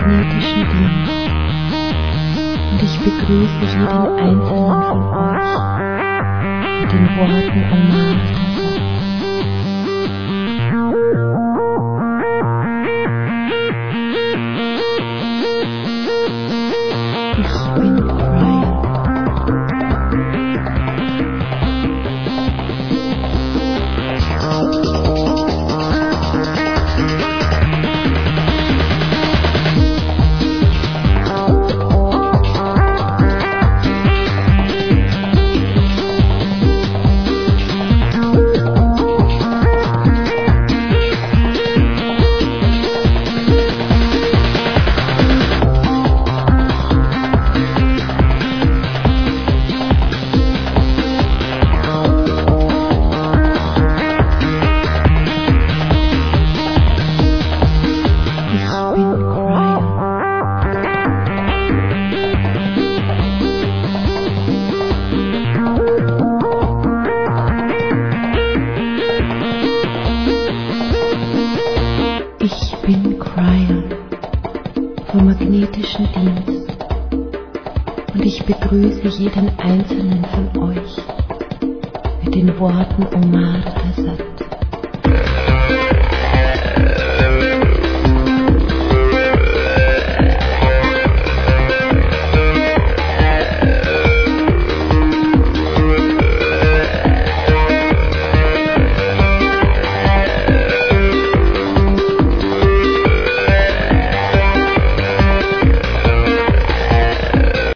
magnetischen Dienst und ich begrüße jeden einzelnen von euch mit den Worten Omar Tassat. Ich bin Cryo. Ich bin Cryo vom magnetischen Dienst und ich begrüße jeden einzelnen von euch mit den Worten Omar Tassat.